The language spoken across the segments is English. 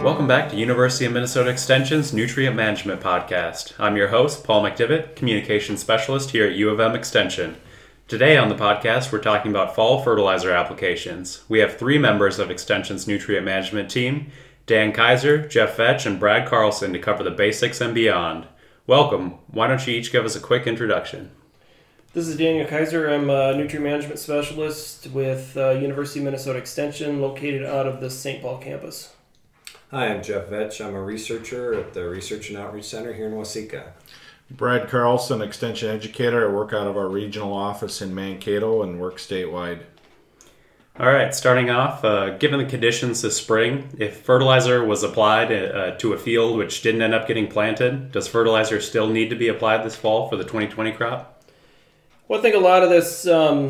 Welcome back to University of Minnesota Extension's Nutrient Management Podcast. I'm your host, Paul McDivitt, Communications Specialist here at U of M Extension. Today on the podcast, we're talking about fall fertilizer applications. We have three members of Extension's Nutrient Management team, Dan Kaiser, Jeff Vetch, and Brad Carlson, to cover the basics and beyond. Welcome. Why don't you each give us a quick introduction? This is Daniel Kaiser. I'm a Nutrient Management Specialist with University of Minnesota Extension, located out of the St. Paul campus. Hi, I'm Jeff Vetch. I'm a researcher at the Research and Outreach Center here in Waseca. Brad Carlson, Extension Educator. I work out of our regional office in Mankato and work statewide. All right, starting off, given the conditions this spring, if fertilizer was applied to a field which didn't end up getting planted, does fertilizer still need to be applied this fall for the 2020 crop? Well, I think a lot of this,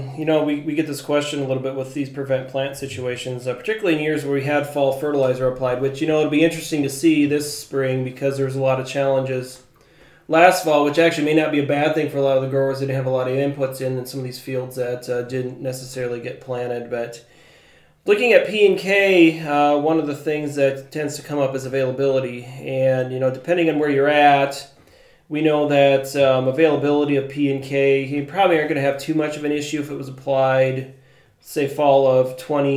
we get this question a little bit with these prevent plant situations, particularly in years where we had fall fertilizer applied, which, it'll be interesting to see this spring because there's a lot of challenges last fall, which actually may not be a bad thing for a lot of the growers that didn't have a lot of inputs in some of these fields that didn't necessarily get planted. But looking at P and K, one of the things that tends to come up is availability. And, depending on where you're at, we know that availability of P and K, you probably aren't going to have too much of an issue if it was applied, say, fall of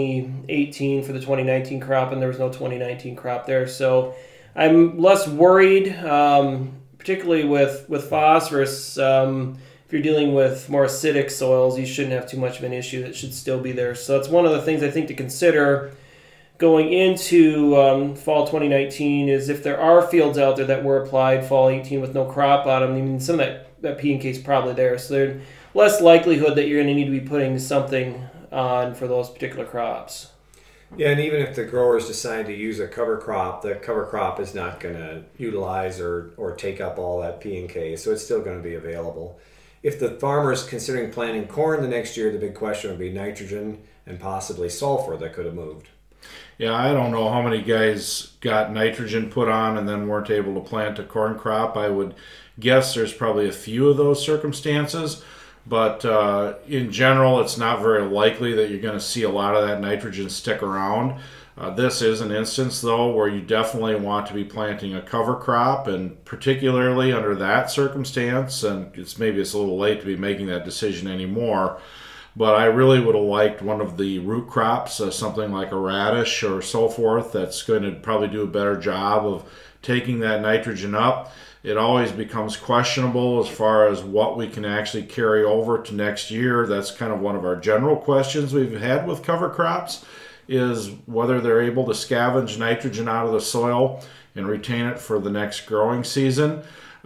2018 for the 2019 crop, and there was no 2019 crop there. So I'm less worried, particularly with phosphorus. If you're dealing with more acidic soils, you shouldn't have too much of an issue. That should still be there. So that's one of the things I think to consider going into fall 2019 is if there are fields out there that were applied fall 18 with no crop on them, I mean, some of that P and K is probably there. So there's less likelihood that you're going to need to be putting something on for those particular crops. Yeah, and even if the growers decide to use a cover crop, the cover crop is not going to utilize or take up all that P and K, so it's still going to be available. If the farmer is considering planting corn the next year, the big question would be nitrogen and possibly sulfur that could have moved. Yeah, I don't know how many guys got nitrogen put on and then weren't able to plant a corn crop. I would guess there's probably a few of those circumstances, but in general, it's not very likely that you're going to see a lot of that nitrogen stick around. This is an instance, though, where you definitely want to be planting a cover crop, and particularly under that circumstance, and it's a little late to be making that decision anymore, but I really would have liked one of the root crops, something like a radish or so forth, that's going to probably do a better job of taking that nitrogen up. It always becomes questionable as far as what we can actually carry over to next year. That's kind of one of our general questions we've had with cover crops, is whether they're able to scavenge nitrogen out of the soil and retain it for the next growing season.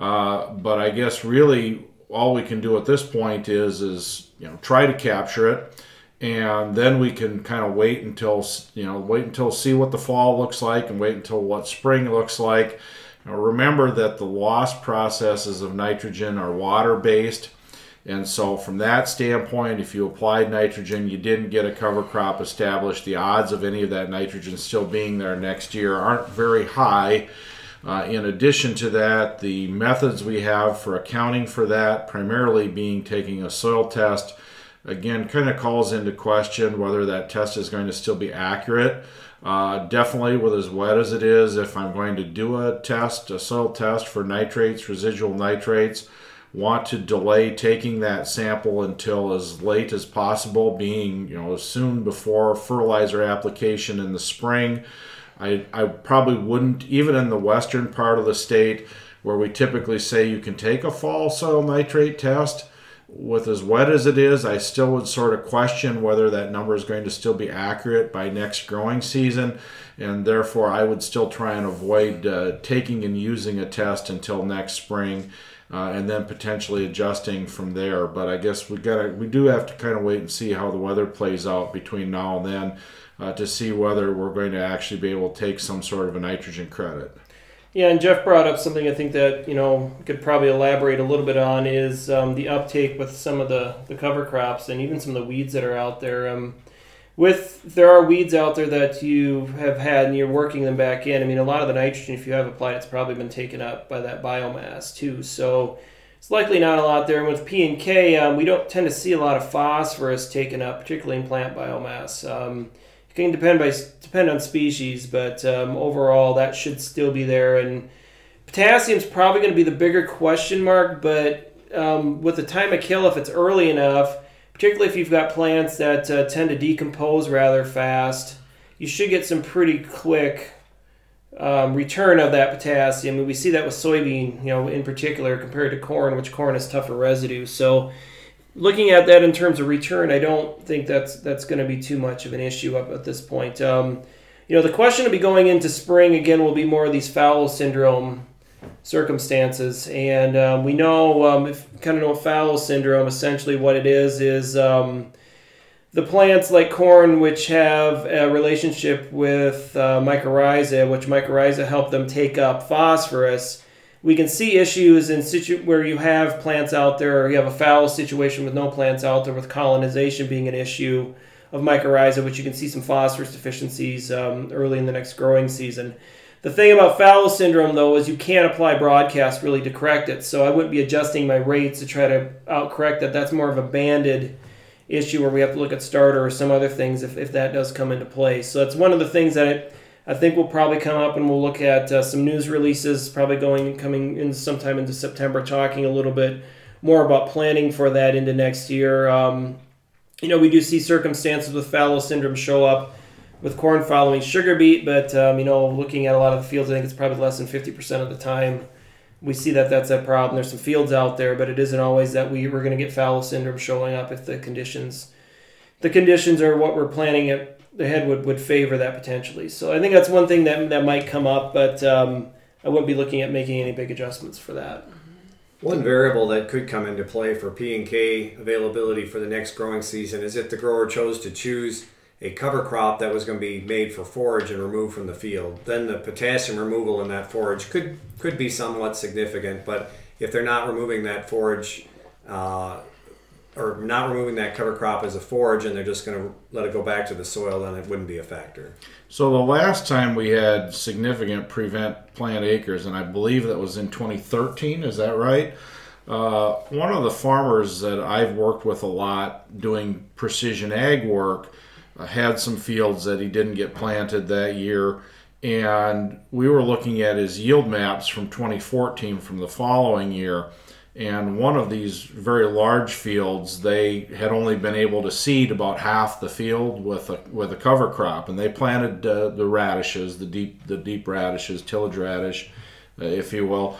But I guess really all we can do at this point is try to capture it, and then we can kind of wait until see what the fall looks like and wait until what spring looks like. Remember that the loss processes of nitrogen are water-based, and so from that standpoint, if you applied nitrogen, you didn't get a cover crop established, the odds of any of that nitrogen still being there next year aren't very high. In addition to that, the methods we have for accounting for that, primarily being taking a soil test, again, kind of calls into question whether that test is going to still be accurate. Definitely with as wet as it is, if I'm going to do a soil test for nitrates, residual nitrates, want to delay taking that sample until as late as possible, being as soon before fertilizer application in the spring. I probably wouldn't, even in the western part of the state where we typically say you can take a fall soil nitrate test, with as wet as it is, I still would sort of question whether that number is going to still be accurate by next growing season, and therefore I would still try and avoid taking and using a test until next spring, and then potentially adjusting from there. But I guess we do have to kind of wait and see how the weather plays out between now and then, to see whether we're going to actually be able to take some sort of a nitrogen credit. Yeah, and Jeff brought up something I think that, could probably elaborate a little bit on is the uptake with some of the cover crops and even some of the weeds that are out there. There are weeds out there that you have had and you're working them back in. I mean, a lot of the nitrogen, if you have applied, it's probably been taken up by that biomass too. So it's likely not a lot there. And with P and K, we don't tend to see a lot of phosphorus taken up, particularly in plant biomass. It can depend on species, but overall that should still be there. And potassium's probably going to be the bigger question mark, but with the time of kill, if it's early enough, particularly if you've got plants that tend to decompose rather fast, you should get some pretty quick return of that potassium. And we see that with soybean, in particular, compared to corn, which corn has tougher residue. So looking at that in terms of return, I don't think that's going to be too much of an issue up at this point. The question to be going into spring, again, will be more of these fallow syndrome circumstances. And we know, if you kind of know fallow syndrome, essentially what it is the plants like corn, which have a relationship with mycorrhiza, which mycorrhiza help them take up phosphorus. We can see issues in where you have plants out there, or you have a fallow situation with no plants out there, with colonization being an issue of mycorrhiza, which you can see some phosphorus deficiencies early in the next growing season. The thing about fallow syndrome, though, is you can't apply broadcast really to correct it, so I wouldn't be adjusting my rates to try to out-correct that. That's more of a banded issue where we have to look at starter or some other things if that does come into play. So it's one of the things that I think will probably come up, and we'll look at some news releases probably coming in sometime into September, talking a little bit more about planning for that into next year. We do see circumstances with fallow syndrome show up with corn following sugar beet, but looking at a lot of the fields, I think it's probably less than 50% of the time we see that's a problem. There's some fields out there, but it isn't always that we're going to get fallow syndrome showing up if the conditions are what we're planning ahead would favor that potentially. So I think that's one thing that might come up, but I wouldn't be looking at making any big adjustments for that. One variable that could come into play for P&K availability for the next growing season is if the grower chose to choose a cover crop that was going to be made for forage and removed from the field. Then the potassium removal in that forage could be somewhat significant, but if they're not removing that forage or not removing that cover crop as a forage and they're just going to let it go back to the soil, then it wouldn't be a factor. So the last time we had significant prevent plant acres, and I believe that was in 2013, is that right? One of the farmers that I've worked with a lot doing precision ag work had some fields that he didn't get planted that year, and we were looking at his yield maps from 2014 from the following year, and one of these very large fields, they had only been able to seed about half the field with a cover crop, and they planted the radishes, the deep radishes, tillage radish, if you will.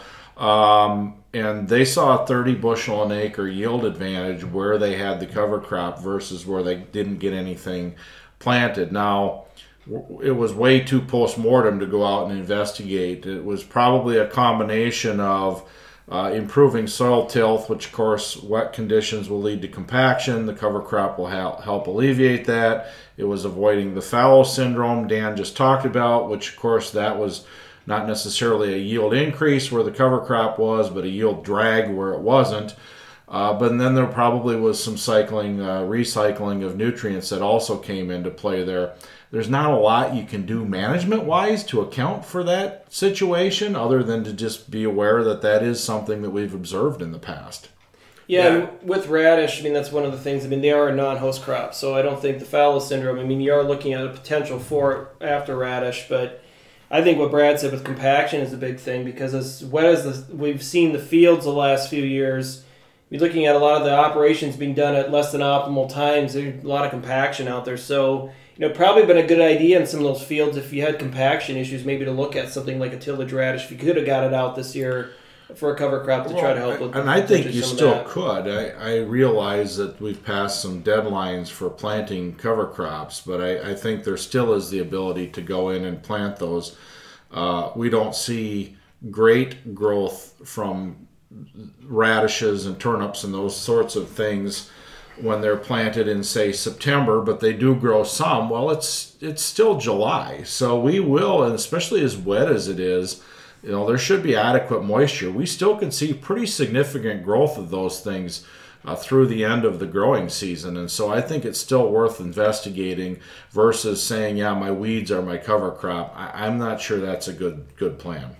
And they saw a 30 bushel an acre yield advantage where they had the cover crop versus where they didn't get anything planted. Now, it was way too post-mortem to go out and investigate. It was probably a combination of improving soil tilth, which of course wet conditions will lead to compaction. The cover crop will help alleviate that. It was avoiding the fallow syndrome Dan just talked about, which of course that was not necessarily a yield increase where the cover crop was, but a yield drag where it wasn't. But then there probably was some recycling of nutrients that also came into play there. There's not a lot you can do management-wise to account for that situation other than to just be aware that is something that we've observed in the past. Yeah, with radish, that's one of the things. They are a non-host crop, so I don't think the fallow syndrome, you are looking at a potential for it after radish, but I think what Brad said with compaction is a big thing, because as wet as we've seen the fields the last few years, you're looking at a lot of the operations being done at less than optimal times. There's a lot of compaction out there. So, probably been a good idea in some of those fields if you had compaction issues, maybe to look at something like a tillage radish. If you could have got it out this year for a cover crop to try to help with. And I think you still could. I realize that we've passed some deadlines for planting cover crops, but I think there still is the ability to go in and plant those. We don't see great growth from radishes and turnips and those sorts of things when they're planted in, say, September, but they do grow some. Well, it's still July, so we will, and especially as wet as it is, there should be adequate moisture. We still can see pretty significant growth of those things through the end of the growing season, and so I think it's still worth investigating versus saying, yeah, my weeds are my cover crop. I'm not sure that's a good plan.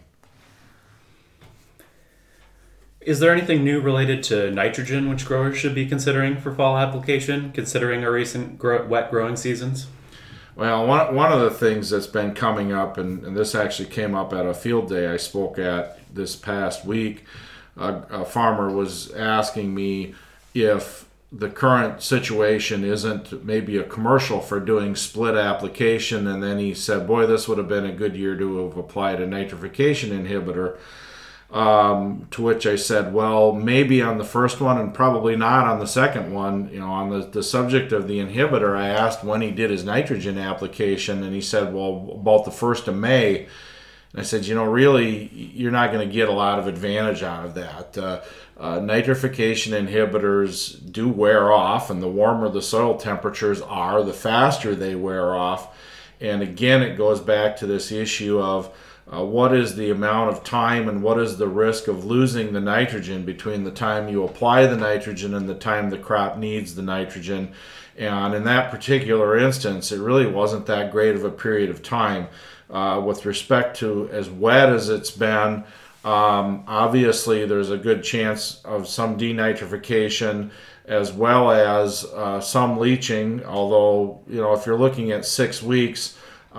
Is there anything new related to nitrogen which growers should be considering for fall application, considering our recent wet growing seasons? Well, one of the things that's been coming up, and this actually came up at a field day I spoke at this past week, a farmer was asking me if the current situation isn't maybe a commercial for doing split application, and then he said, boy, this would have been a good year to have applied a nitrification inhibitor. To which I said, well, maybe on the first one and probably not on the second one. On the subject of the inhibitor, I asked when he did his nitrogen application, and he said, well, about the 1st of May. And I said, really, you're not going to get a lot of advantage out of that. Nitrification inhibitors do wear off, and the warmer the soil temperatures are, the faster they wear off. And again, it goes back to this issue of what is the amount of time and what is the risk of losing the nitrogen between the time you apply the nitrogen and the time the crop needs the nitrogen. And in that particular instance, it really wasn't that great of a period of time. With respect to as wet as it's been, obviously there's a good chance of some denitrification as well as some leaching, although if you're looking at 6 weeks,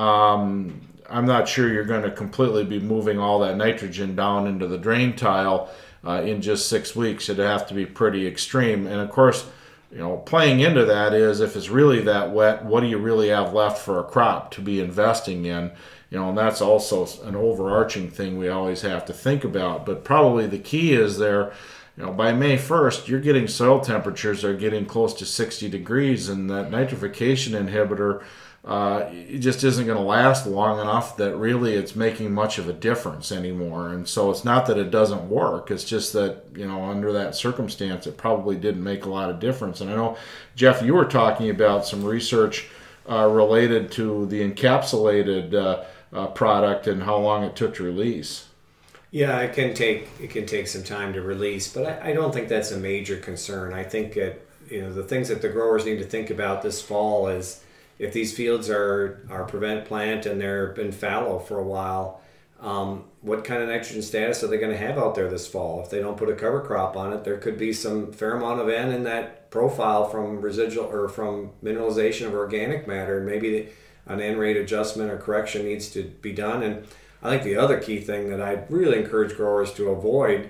I'm not sure you're going to completely be moving all that nitrogen down into the drain tile in just 6 weeks. It'd have to be pretty extreme. And of course, playing into that is, if it's really that wet, what do you really have left for a crop to be investing in? And that's also an overarching thing we always have to think about. But probably the key is there, by May 1st, you're getting soil temperatures that are getting close to 60 degrees, and that nitrification inhibitor it just isn't going to last long enough that really it's making much of a difference anymore. And so it's not that it doesn't work, it's just that under that circumstance it probably didn't make a lot of difference. And I know, Jeff, you were talking about some research related to the encapsulated product and how long it took to release. Yeah, it can take some time to release, but I don't think that's a major concern. I think that the things that the growers need to think about this fall is, if these fields are prevent plant and they've been fallow for a while, what kind of nitrogen status are they going to have out there this fall? If they don't put a cover crop on it, there could be some fair amount of N in that profile from residual or from mineralization of organic matter, and maybe an N rate adjustment or correction needs to be done. And I think the other key thing that I'd really encourage growers to avoid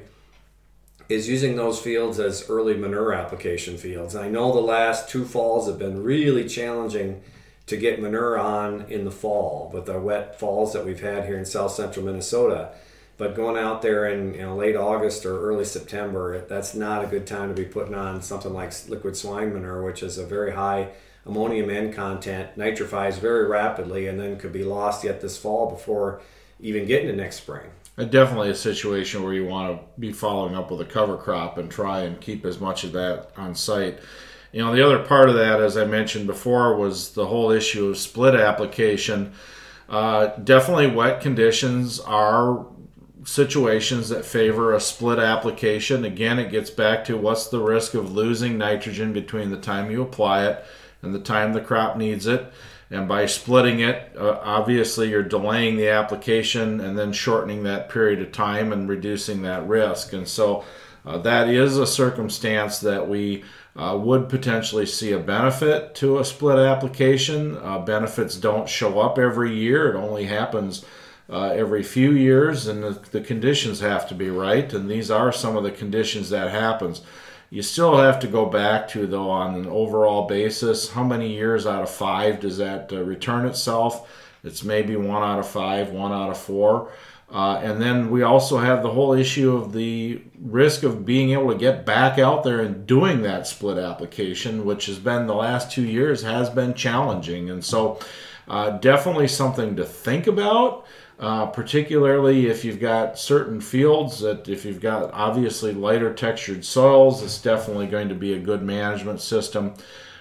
is using those fields as early manure application fields. I know the last 2 falls have been really challenging to get manure on in the fall with the wet falls that we've had here in south central Minnesota. But going out there in late August or early September, that's not a good time to be putting on something like liquid swine manure, which is a very high ammonium N content, nitrifies very rapidly, and then could be lost yet this fall before even getting to next spring. Definitely a situation where you want to be following up with a cover crop and try and keep as much of that on site. The other part of that, as I mentioned before, was the whole issue of split application. Definitely wet conditions are situations that favor a split application. Again, it gets back to what's the risk of losing nitrogen between the time you apply it and the time the crop needs it. And by splitting it, obviously you're delaying the application and then shortening that period of time and reducing that risk. And so that is a circumstance that we would potentially see a benefit to a split application. Benefits don't show up every year. It only happens every few years, and the conditions have to be right. And these are some of the conditions that happens. You still have to go back to, though, on an overall basis, how many years out of 5 does that return itself? It's maybe 1 out of 5, 1 out of 4. And then we also have the whole issue of the risk of being able to get back out there and doing that split application, which has been the last 2 years has been challenging. And so definitely something to think about. Particularly if you've got certain fields that if you've got obviously lighter textured soils, it's definitely going to be a good management system.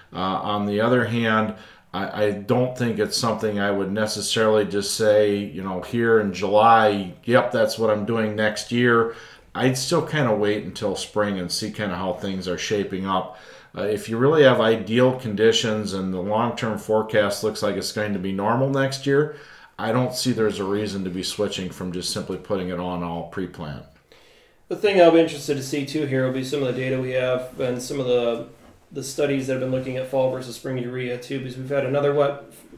On the other hand, I don't think it's something I would necessarily just say, here in July, yep, that's what I'm doing next year. I'd still kind of wait until spring and see kind of how things are shaping up. If you really have ideal conditions and the long-term forecast looks like it's going to be normal next year, I don't see there's a reason to be switching from just simply putting it on all pre-plant. The thing I'll be interested to see too here will be some of the data we have and some of the studies that have been looking at fall versus spring urea too, because we've had another wet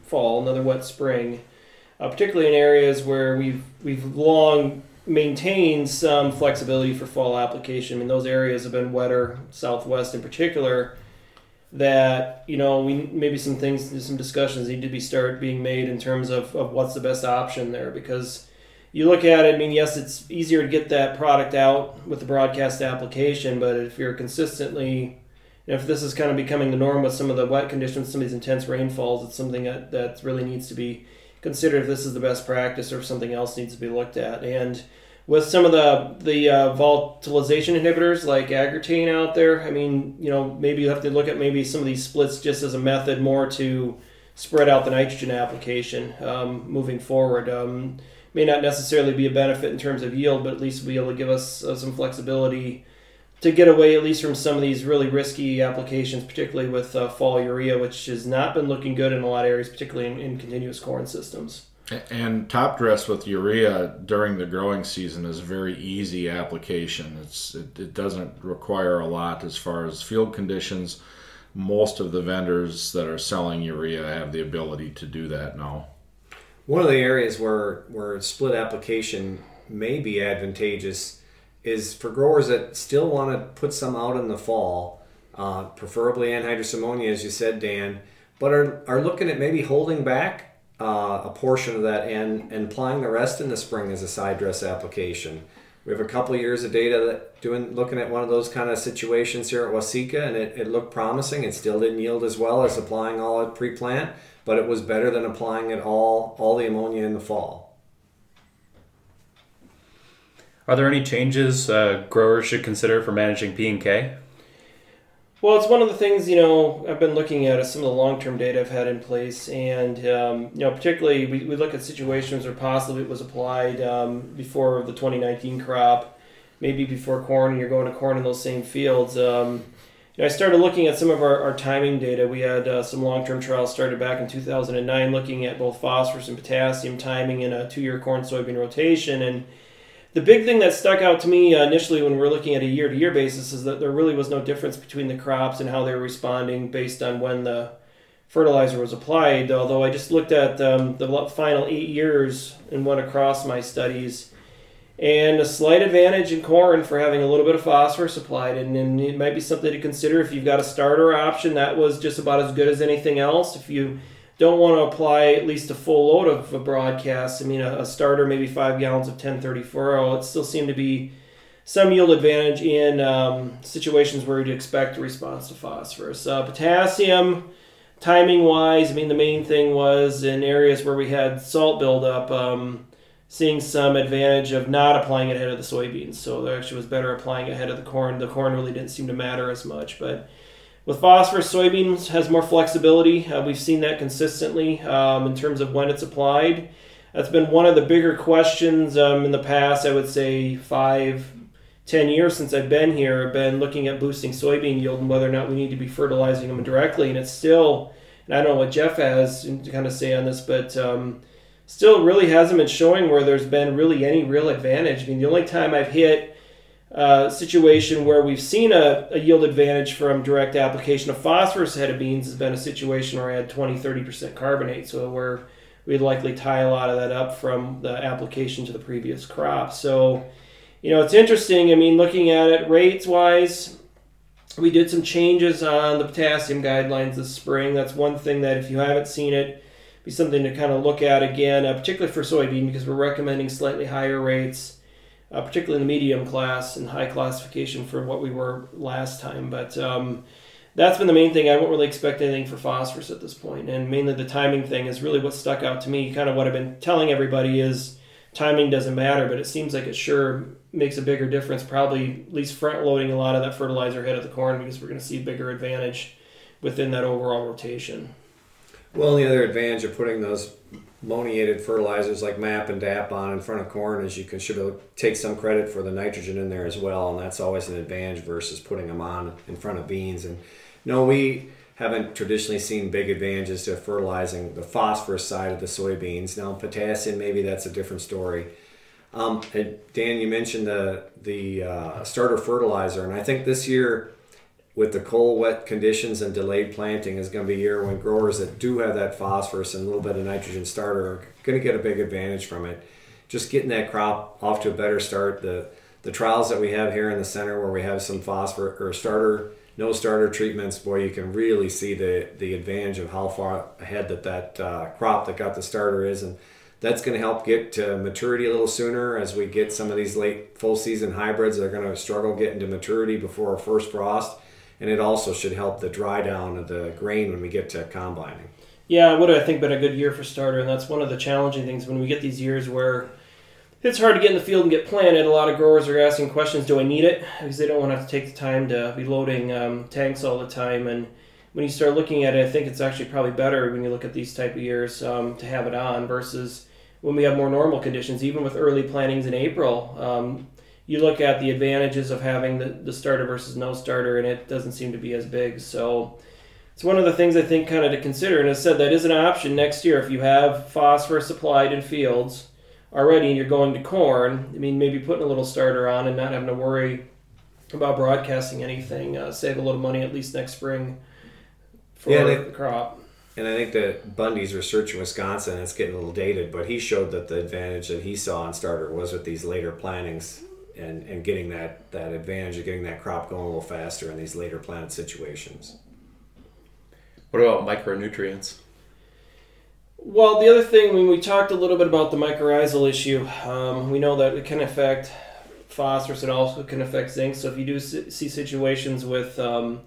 fall, another wet spring, particularly in areas where we've long maintained some flexibility for fall application. I mean, those areas have been wetter, Southwest in particular, that, maybe some discussions need to start being made in terms of what's the best option there, because you look at it, I mean, yes, it's easier to get that product out with the broadcast application, but if you're consistently, if this is kind of becoming the norm with some of the wet conditions, some of these intense rainfalls, it's something that really needs to be considered if this is the best practice or if something else needs to be looked at. And with some of the volatilization inhibitors like Agrotane out there, I mean, maybe you have to look at maybe some of these splits just as a method more to spread out the nitrogen application moving forward. May not necessarily be a benefit in terms of yield, but at least be able to give us some flexibility to get away at least from some of these really risky applications, particularly with fall urea, which has not been looking good in a lot of areas, particularly in continuous corn systems. And top dress with urea during the growing season is a very easy application. It doesn't require a lot as far as field conditions. Most of the vendors that are selling urea have the ability to do that now. One of the areas where split application may be advantageous is for growers that still want to put some out in the fall, preferably anhydrous ammonia, as you said, Dan, but are looking at maybe holding back a portion of that and applying the rest in the spring as a side dress application. We have a couple of years of data looking at one of those kind of situations here at Waseca, and it looked promising. It still didn't yield as well as applying all at pre-plant, but it was better than applying it all the ammonia in the fall. Are there any changes growers should consider for managing P&K? Well, it's one of the things, I've been looking at some of the long-term data I've had in place, and, particularly we look at situations where possibly it was applied before the 2019 crop, maybe before corn, and you're going to corn in those same fields. I started looking at some of our timing data. We had some long-term trials started back in 2009 looking at both phosphorus and potassium timing in a 2-year corn-soybean rotation. And the big thing that stuck out to me initially when we were looking at a year-to-year basis is that there really was no difference between the crops and how they were responding based on when the fertilizer was applied. Although I just looked at the final 8 years and went across my studies, and a slight advantage in corn for having a little bit of phosphorus applied, and it might be something to consider if you've got a starter option. That was just about as good as anything else. If you don't want to apply at least a full load of a broadcast, I mean a starter, maybe 5 gallons of 10-30 it still seemed to be some yield advantage in situations where you'd expect a response to phosphorus. Potassium, timing-wise, I mean the main thing was in areas where we had salt buildup, seeing some advantage of not applying it ahead of the soybeans. So there actually was better applying it ahead of the corn. The corn really didn't seem to matter as much. But with phosphorus, soybeans has more flexibility. We've seen that consistently in terms of when it's applied. That's been one of the bigger questions in the past, I would say 5-10 years since I've been here. I've been looking at boosting soybean yield and whether or not we need to be fertilizing them directly. And it's still, and I don't know what Jeff has to kind of say on this, but still really hasn't been showing where there's been really any real advantage. I mean, the only time I've hit a situation where we've seen a yield advantage from direct application of phosphorus ahead of beans has been a situation where I had 20-30% carbonate, so where we'd likely tie a lot of that up from the application to the previous crop. So, it's interesting. I mean, looking at it rates-wise, we did some changes on the potassium guidelines this spring. That's one thing that if you haven't seen it, be something to kind of look at again, particularly for soybean, because we're recommending slightly higher rates, particularly in the medium class and high classification for what we were last time. But that's been the main thing. I won't really expect anything for phosphorus at this point. And mainly the timing thing is really what stuck out to me. Kind of what I've been telling everybody is timing doesn't matter, but it seems like it sure makes a bigger difference, probably at least front loading a lot of that fertilizer ahead of the corn, because we're going to see a bigger advantage within that overall rotation. Well, the other advantage of putting those ammoniated fertilizers like MAP and DAP on in front of corn is you should be able to take some credit for the nitrogen in there as well, and that's always an advantage versus putting them on in front of beans. And no, we haven't traditionally seen big advantages to fertilizing the phosphorus side of the soybeans. Now, potassium, maybe that's a different story. Dan, you mentioned the starter fertilizer, and I think this year with the cold, wet conditions and delayed planting is going to be a year when growers that do have that phosphorus and a little bit of nitrogen starter are going to get a big advantage from it. Just getting that crop off to a better start. The trials that we have here in the center where we have some phosphorus or no starter treatments, boy, you can really see the advantage of how far ahead that crop that got the starter is. And that's going to help get to maturity a little sooner as we get some of these late full season hybrids that are going to struggle getting to maturity before our first frost. And it also should help the dry down of the grain when we get to combining. Yeah, it would have, I think, been a good year for starter, and that's one of the challenging things when we get these years where it's hard to get in the field and get planted. A lot of growers are asking questions, do I need it? Because they don't want to have to take the time to be loading tanks all the time. And when you start looking at it, I think it's actually probably better when you look at these type of years to have it on versus when we have more normal conditions. Even with early plantings in April, you look at the advantages of having the starter versus no starter, and it doesn't seem to be as big. So it's one of the things I think kind of to consider. And as I said, that is an option next year if you have phosphorus applied in fields already and you're going to corn. I mean, maybe putting a little starter on and not having to worry about broadcasting anything. Save a little money at least next spring for the crop. And I think that Bundy's research in Wisconsin, it's getting a little dated, but he showed that the advantage that he saw in starter was with these later plantings and getting that advantage of getting that crop going a little faster in these later planted situations. What about micronutrients? Well, the other thing, when we talked a little bit about the mycorrhizal issue, we know that it can affect phosphorus. It also can affect zinc. So if you do see situations with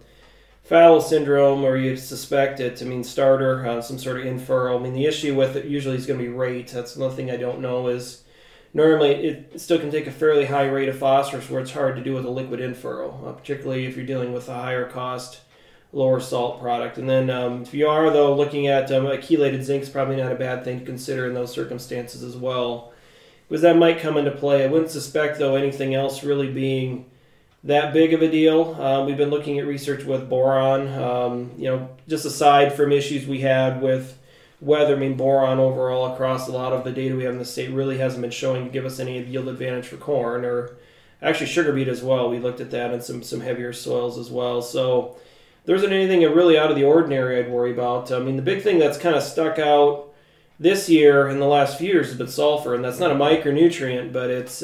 fallow syndrome or you suspect it, I mean, starter, some sort of in-furrow, I mean, the issue with it usually is going to be rate. That's another thing I don't know is normally it still can take a fairly high rate of phosphorus where it's hard to do with a liquid in-furrow, particularly if you're dealing with a higher cost, lower salt product. And then if you are, though, looking at a chelated zinc is probably not a bad thing to consider in those circumstances as well, because that might come into play. I wouldn't suspect, though, anything else really being that big of a deal. We've been looking at research with boron, just aside from issues we had with weather. I mean, boron overall across a lot of the data we have in the state really hasn't been showing to give us any yield advantage for corn, or actually sugar beet as well. We looked at that in some heavier soils as well. So there isn't anything really out of the ordinary I'd worry about. I mean, the big thing that's kind of stuck out this year and the last few years has been sulfur, and that's not a micronutrient, but it's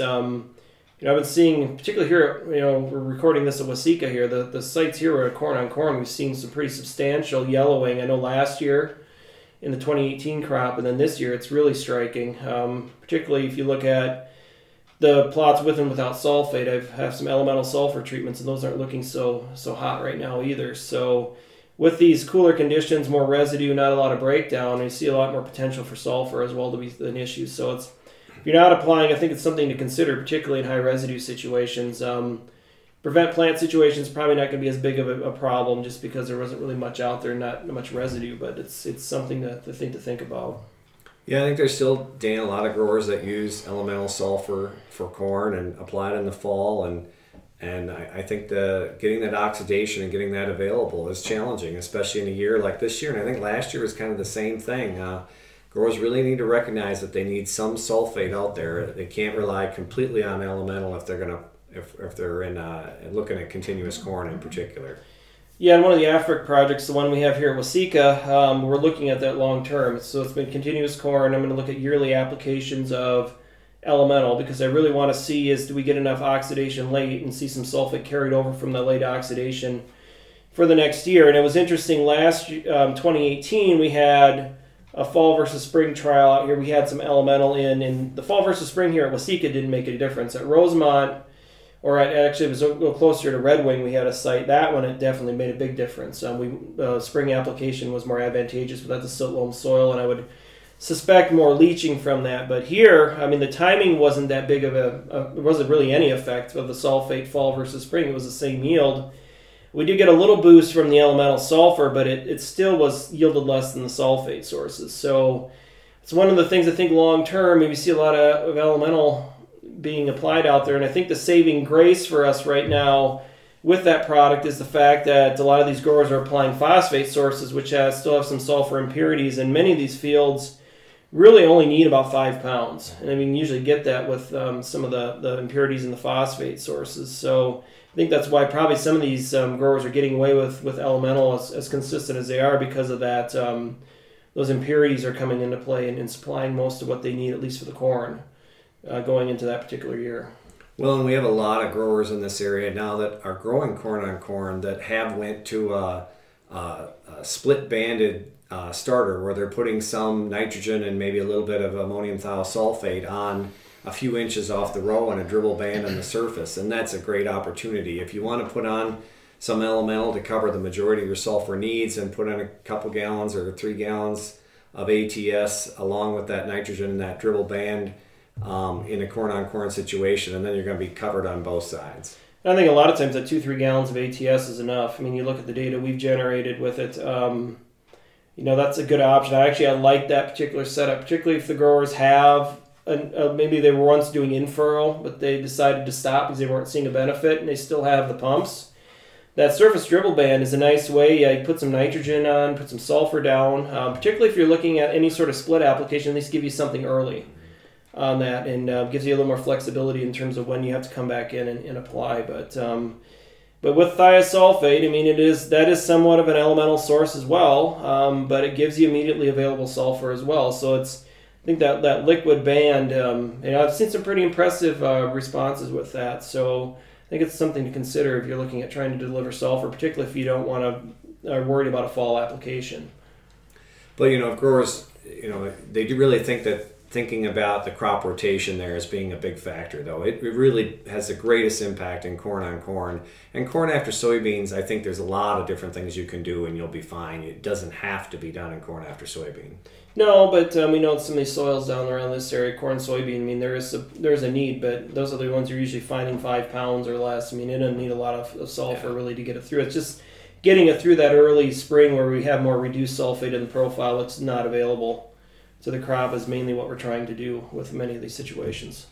I've been seeing, particularly here, we're recording this at Waseca here, the sites here were corn on corn. We've seen some pretty substantial yellowing. I know last year in the 2018 crop, and then this year it's really striking, particularly if you look at the plots with and without sulfate. I have some elemental sulfur treatments, and those aren't looking so hot right now either. So with these cooler conditions, more residue, not a lot of breakdown, you see a lot more potential for sulfur as well to be an issue. So if you're not applying, I think it's something to consider, particularly in high residue situations. Prevent plant situations probably not going to be as big of a problem just because there wasn't really much out there, not much residue, but it's something to think about. Yeah, I think there's still, Dan, a lot of growers that use elemental sulfur for corn and apply it in the fall, and I think getting that oxidation and getting that available is challenging, especially in a year like this year. And I think last year was kind of the same thing. Growers really need to recognize that they need some sulfate out there. They can't rely completely on elemental if they're in looking at continuous corn in particular. Yeah, and one of the Afric projects, the one we have here at Waseca, we're looking at that long term. So it's been continuous corn. I'm going to look at yearly applications of elemental because I really want to see do we get enough oxidation late and see some sulfate carried over from the late oxidation for the next year. And it was interesting, last 2018 we had a fall versus spring trial out here. We had some elemental in the fall versus spring here at Waseca didn't make a difference. At Rosemont, actually it was a little closer to Red Wing, we had a site. That one, it definitely made a big difference. Spring application was more advantageous, but that's a silt loam soil, and I would suspect more leaching from that. But here, I mean, the timing wasn't that big of there wasn't really any effect of the sulfate fall versus spring. It was the same yield. We did get a little boost from the elemental sulfur, but it still was yielded less than the sulfate sources. So it's one of the things I think long term, we see a lot of elemental being applied out there. And I think the saving grace for us right now with that product is the fact that a lot of these growers are applying phosphate sources, which still have some sulfur impurities. And many of these fields really only need about 5 pounds. And I mean, you usually get that with some of the impurities in the phosphate sources. So I think that's why probably some of these growers are getting away with elemental as consistent as they are, because of that. Those impurities are coming into play and supplying most of what they need, at least for the corn, going into that particular year. Well, and we have a lot of growers in this area now that are growing corn on corn that have went to a split-banded starter where they're putting some nitrogen and maybe a little bit of ammonium thiosulfate on a few inches off the row and a dribble band on the surface, and that's a great opportunity. If you want to put on some elemental to cover the majority of your sulfur needs and put in a couple gallons or 3 gallons of ATS along with that nitrogen and that dribble band in a corn-on-corn situation, and then you're going to be covered on both sides. I think a lot of times that 2-3 gallons of ATS is enough. I mean, you look at the data we've generated with it, that's a good option. I like that particular setup, particularly if the growers have maybe they were once doing in-furrow, but they decided to stop because they weren't seeing a benefit, and they still have the pumps. That surface dribble band is a nice way. You put some nitrogen on, put some sulfur down, particularly if you're looking at any sort of split application, at least give you something early on that, and gives you a little more flexibility in terms of when you have to come back in and apply. But with thiosulfate, I mean, that is somewhat of an elemental source as well, but it gives you immediately available sulfur as well. So I think that liquid band, I've seen some pretty impressive responses with that. So I think it's something to consider if you're looking at trying to deliver sulfur, particularly if you don't want to are worried about a fall application. But if growers, they do really thinking about the crop rotation there as being a big factor, though. It really has the greatest impact in corn on corn. And corn after soybeans, I think there's a lot of different things you can do and you'll be fine. It doesn't have to be done in corn after soybean. No, but we know some of these soils down around this area, corn, soybean, I mean, there's a need, but those are the ones you're usually finding 5 pounds or less. I mean, it doesn't need a lot of sulfur really to get it through. It's just getting it through that early spring where we have more reduced sulfate in the profile that's not available to the crop is mainly what we're trying to do with many of these situations.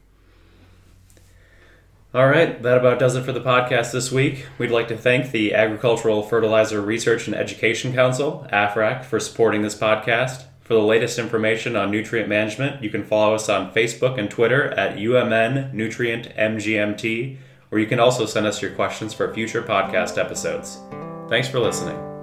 All right, that about does it for the podcast this week. We'd like to thank the Agricultural Fertilizer Research and Education Council, AFRAC, for supporting this podcast. For the latest information on nutrient management, you can follow us on Facebook and Twitter at UMN Nutrient MGMT, or you can also send us your questions for future podcast episodes. Thanks for listening.